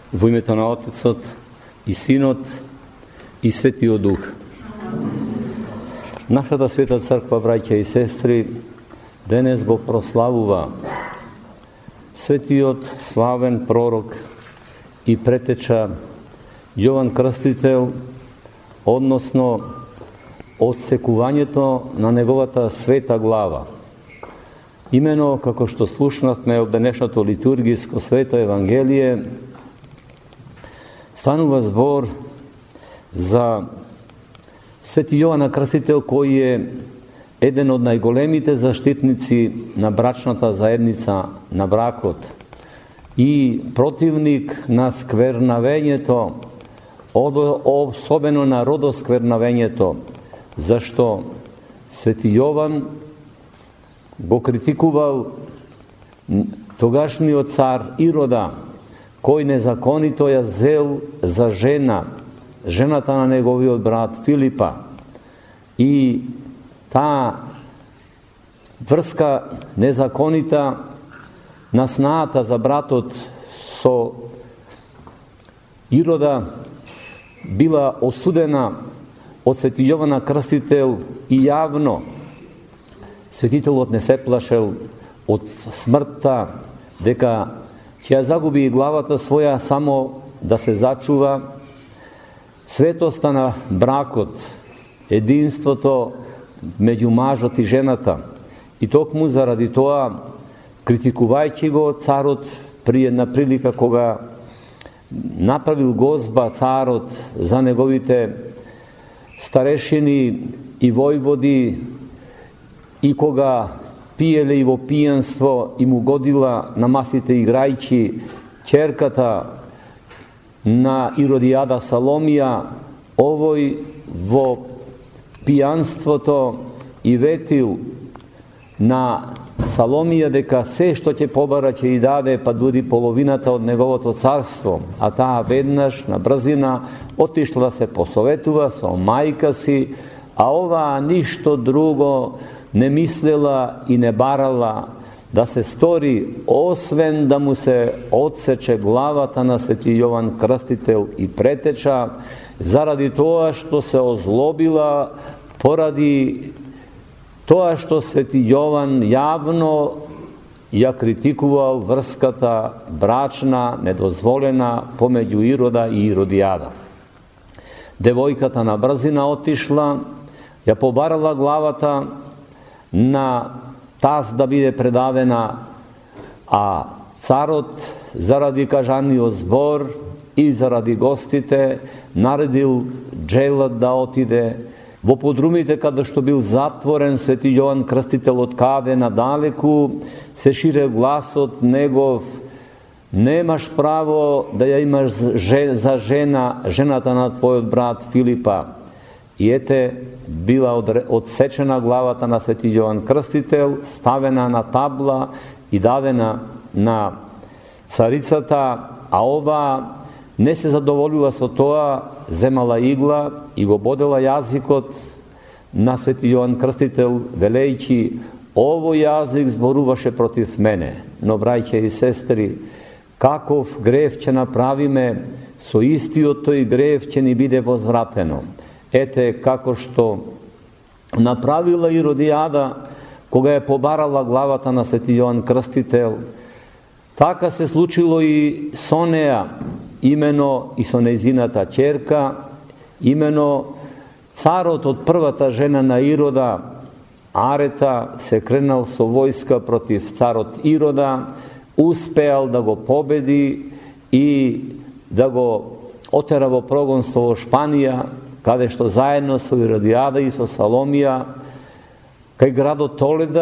Во името на Отецот и Синот и Светиот Дух. Нашата света црква, браќа и сестри, денес го прославува светиот славен пророк и претеча Јован Крстител, односно отсекувањето на неговата света глава. Имено, како што слушнавме од денешното литургиско свето Евангелие, станува збор за свети Јован Крстител, кој е еден од најголемите заштитници на брачната заедница, на бракот и противник на сквернавењето, особено на родосквернавењето, зашто свети Јован го критикувал тогашниот цар Ирода, кој незаконито ја зел за жената на неговиот брат Филипа. И таа врска незаконита на снаата за братот со Ирода била осудена од свети Јован Крстител и јавно. Светителот не се плашел од смртта, дека ќе ја загуби и главата своја само да се зачува светоста на бракот, единството меѓу мажот и жената. И токму заради тоа, критикувајќи го царот при една прилика кога направил гозба царот за неговите старешини и војводи, и кога пиеле и во пијанство и му годила на масите играјќи ќерката на Иродијада Саломија, овој во пијанството и ветил на Саломија дека се што ќе побара ќе и даде, па дури половината од неговото царство, а таа веднаш на брзина отишла да се посоветува со мајка си, а оваа ништо друго не мислела и не барала да се стори, освен да му се отсече главата на свети Јован Крстител и претеча, заради тоа што се озлобила поради тоа што свети Јован јавно ја критикувал врската брачна, недозволена помеѓу Ирода и Иродијада. Девојката на брзина отишла, ја побарала главата на таз да биде предадена, а царот заради кажаниот збор и заради гостите наредил джелот да отиде во подрумите каде што бил затворен свети Јован Крстител, од каде надалеку се шире гласот негов: немаш право да ја имаш за жената на твојот брат Филипа. И ете, била одсечена главата на свети Јован Крстител, ставена на табла и дадена на царицата, а ова не се задоволила со тоа, земала игла и го бодела јазикот на свети Јован Крстител, велејќи: овој јазик зборуваше против мене. Но, браќа и сестри, каков грев ќе направиме, со истиот тој грев ќе ни биде возвратено. Ете како што направила Иродијада кога е побарала главата на свети Јован Крстител, така се случило и со неа, имено и со нејзината ќерка, имено царот од првата жена на Ирода, Арета, се кренал со војска против царот Ирода, успеал да го победи и да го отера во прогонство во Шпанија, каде што заедно со Иродијада и со Саломија, кај градот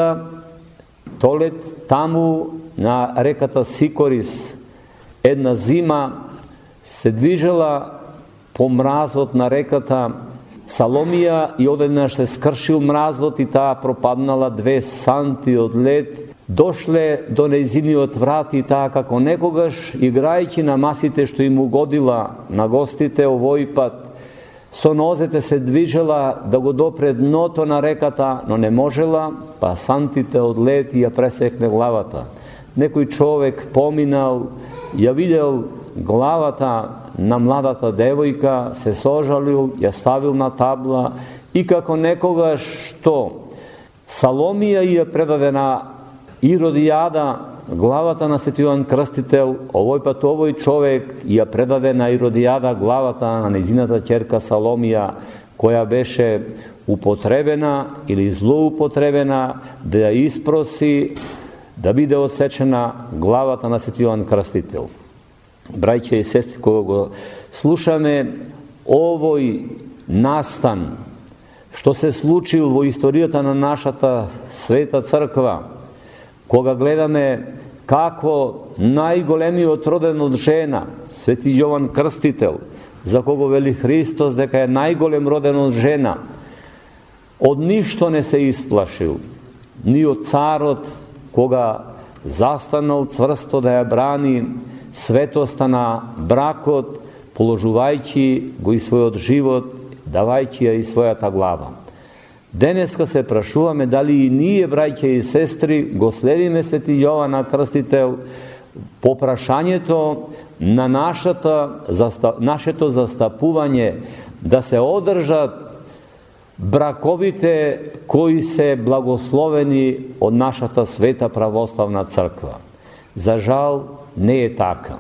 Толет, таму на реката Сикорис, една зима се движела по мразот на реката Саломија и одеднаш се скршил мразот и таа пропаднала 2 санти од лед. Дошле до нејзиниот врат и таа како некогаш, играјќи на масите што им угодила на гостите, овој пат со нозете се движела да го допре дното на реката, но не можела, па сантите од лед ја пресекне главата. Некој човек поминал, ја видел главата на младата девојка, се сожалил, ја ставил на табла и како некогаш што Саломија ја предаде на Иродијада главата на Свети Јован Крстител, овој пат овој човек ја предаде на Иродијада главата на нејзината ќерка Саломија, која беше употребена или злоупотребена да ја испроси да биде отсечена главата на Свети Јован Крстител. Браќа и сестри, кога го слушаме овој настан што се случил во историјата на нашата света црква, кога гледаме како најголемиот роден од жена, Свети Јован Крстител, за кого вели Христос дека е најголем роден од жена, од ништо не се исплашил, ни од царот, кога застанал цврсто да ја брани светоста на бракот, положувајќи го и својот живот, давајќи ја и својата глава. Денеска се прашуваме дали и ние, браќа и сестри, го следиме Свети Јована Крстител по прашањето на нашето застапување да се одржат браковите кои се благословени од нашата света православна црква. За жал не е така.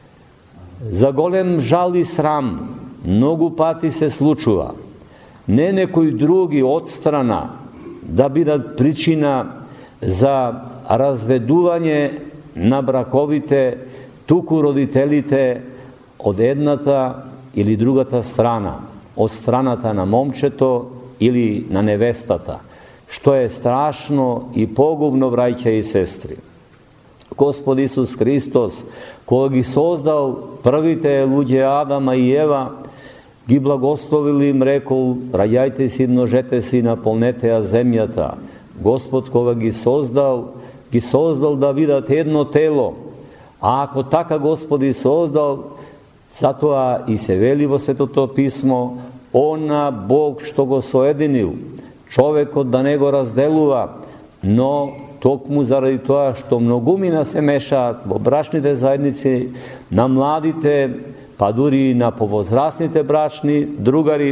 За голем жал и срам многу пати се случува не некои други одстрана да бидат причина за разведување на браковите, туку родителите од едната или другата страна, од страната на момчето или на невестата, што е страшно и погубно, браќа и сестри. Господ Исус Христос, кога ги создал првите луѓе Адама и Ева, ги благословил им, рекол, раѓајте се и множете се и наполнете ја земјата. Господ кога ги создал да бидат едно тело. А ако така Господ и создал, затоа и се вели во Светото Писмо, она Бог што го соединил, човекот да не го разделува, но токму заради тоа што многумина се мешаат во брачните заедници, на младите, па дури на повозрастните брачни другари,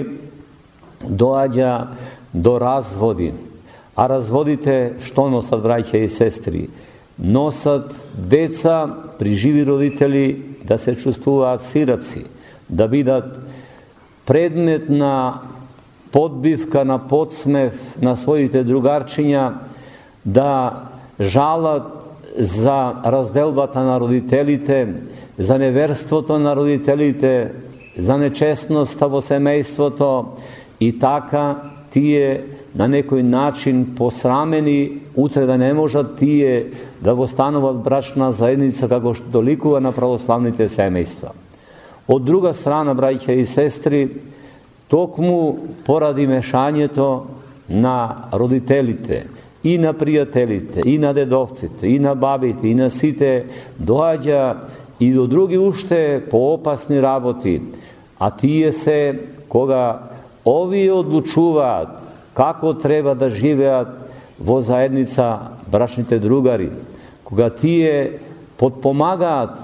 доаѓа до разводи. А разводите што носат, браќа и сестри? Носат деца при живи родители да се чувствуваат сираци, да бидат предмет на подбивка, на подсмев на своите другарчиња, да жалат за разделбата на родителите, за неверството на родителите, за нечестноста во семејството и така тие на некој начин посрамени, утре да не можат тие да востануват брачна заедница како што доликува на православните семејства. Од друга страна, браќа и сестри, токму поради мешањето на родителите, и на пријателите, и на дедовците, и на бабите, и на сите, доаѓа и до други уште поопасни работи, а тие се кога овие одлучуваат како треба да живеат во заедница брачните другари, кога тие подпомагаат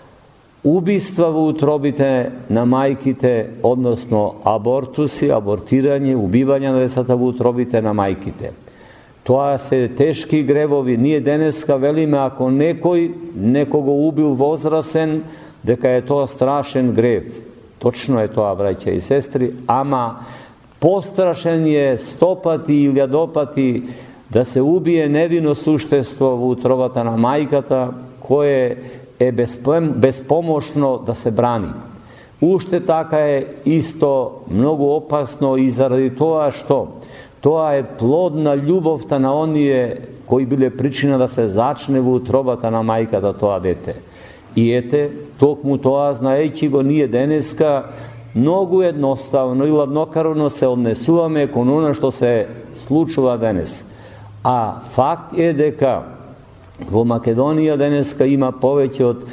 убиства во утробите на мајките, односно абортуси, абортирање, убивање на децата во утробите на мајките. Тоа се тешки гревови. Ние денеска велиме, ако некого убил возрасен, дека е тоа страшен грев. Точно е тоа, браќа и сестри, ама пострашен е 100 пати или 1000 пати да се убие невино суштество во утробата на мајката, кое е безпомошно да се брани. Уште така е исто многу опасно и заради тоа што тоа е плод на љубовта на оние кои биле причина да се зачне во утробата на мајката тоа дете. И ете, токму тоа, знаејќи го ние денеска, многу едноставно и ладнокрвно се однесуваме кон она што се случува денес. А факт е дека во Македонија денеска има повеќе од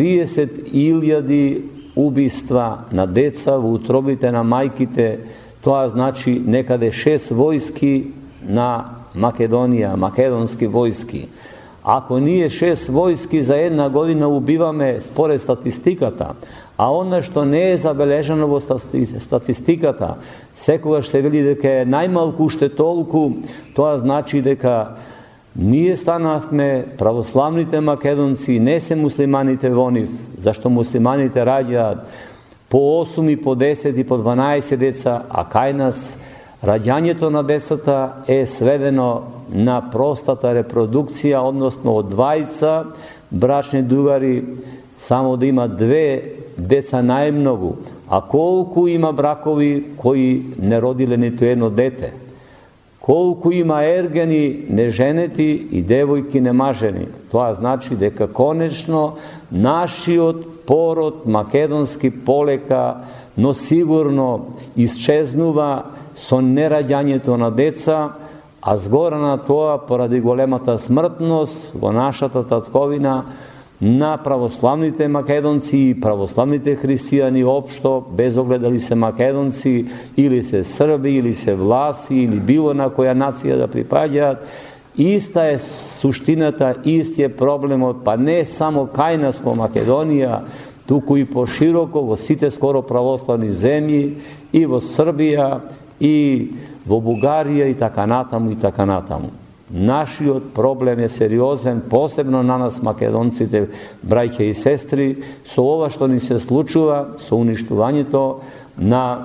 30.000 убиства на деца во утробите на мајките. Тоа значи некаде 6 војски на Македонија, македонски војски. Ako nije 6 vojski za 1 godina ubivame spored statistikata, a ono što не е забележано во статистиката, секогаш се вели дека е најмалку уште толку, тоа значи дека ние станавме православните македонци, не се муслиманите во нив, зашто муслиманите раѓаат по 8 и по 10 и по 12 деца, а кај нас раѓањето на децата е сведено на простата репродукција, односно од 20 брачни другари само да има 2 деца најмногу, а колку има бракови кои не родиле ниту едно дете, колку има ергени неженети и девојки немажени. Тоа значи дека конечно нашиот пород македонски полека, но сигурно исчезнува со нераѓањето на деца, а згора на тоа поради големата смртност во нашата татковина на православните македонци и православните христијани општо, без оглед дали се македонци или се срби или се власи или било на која нација да припаѓаат, иста е суштината, исти е проблемот, па не само кај нас во Македонија, туку и пошироко во сите скоро православни земји, и во Србија, и во Бугарија, и така натаму, и така натаму. Нашиот проблем е сериозен, посебно на нас македонците, браќа и сестри, со ова што ни се случува, со уништувањето на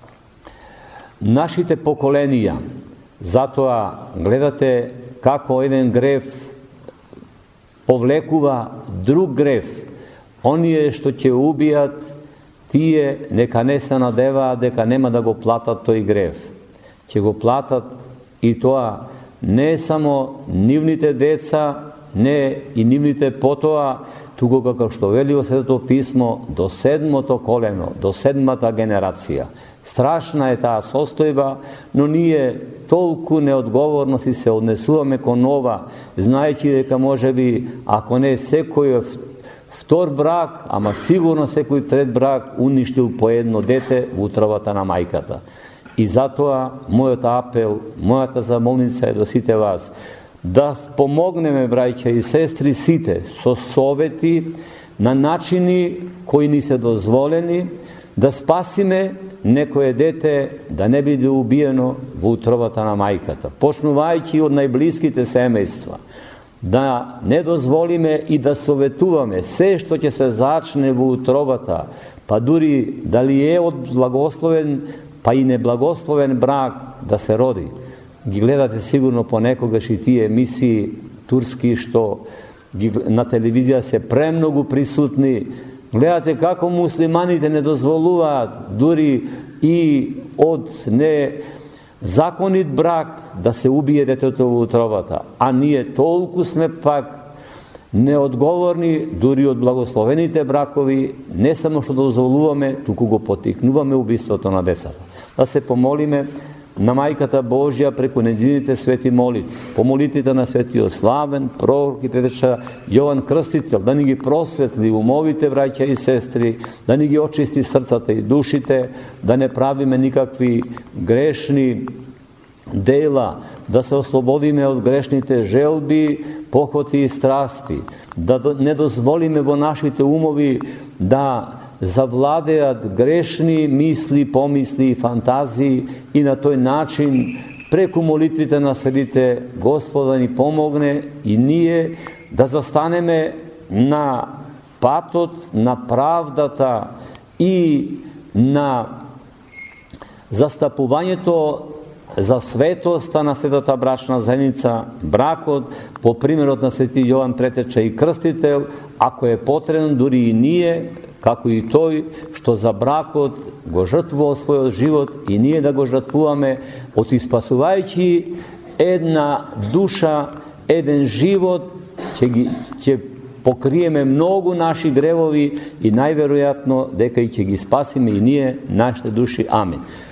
нашите поколенија. Затоа гледате како еден грев повлекува друг грев. Оние што ќе убијат, тие нека не се надеваат дека нема да го платат тој грев. Ќе го платат, и тоа не само нивните деца, не и нивните потоа, туку како што вели во Светото писмо, до 7-то колено, до 7-та генерација. Страшна е таа состојба, но ние толку неодговорно си се однесуваме кон ова, знаејќи дека можеби, ако не секој втор брак, ама сигурно секој трет брак уништил по едно дете во утробата на мајката. И затоа мојот апел, мојата замолница е до сите вас, да помогнеме, браќа и сестри, сите со совети на начини кои ни се дозволени, да спасиме некое дете да не биде убиено во утробата на мајката, почнувајќи од најблиските семејства, да не дозволиме и да советуваме се што ќе се зачне во утробата, па дури дали е од благословен, па и неблагословен брак да се роди. Ги гледате сигурно понекогаш и тие емисии турски што на телевизија се премногу присутни. Гледате како муслиманите не дозволуваат дури и од незаконит брак да се убие детето во утробата. А ние толку сме пак неодговорни дури од благословените бракови, не само што дозволуваме, туку го потикнуваме убиството на децата. Да се помолиме на Мајката Божја преку нејзините свети молитви, по молитвите на светиот Славен, пророк и претеча Јован Крстител, да ни ги просветли умовите, браќа и сестри, да ни ги очисти срцата и душите, да не правиме никакви грешни дела, да се ослободиме од грешните желби, похоти и страсти, да не дозволиме во нашите умови да завладеат грешни мисли, помисли и фантазии, и на тој начин преку молитвите на светите Господа ни помогне и ние да застанеме на патот на правдата и на застапувањето за светоста на светата брачна заедница, бракот по примерот на свети Јован Претеча и Крстител, ако е потребно дури и ние, како и тој што за бракот го жртвува својот живот, и ние да го жртвуваме, отиспасувајќи една душа, еден живот, ќе покриеме многу наши гревови и најверојатно дека и ќе ги спасиме и ние, нашите души. Амин.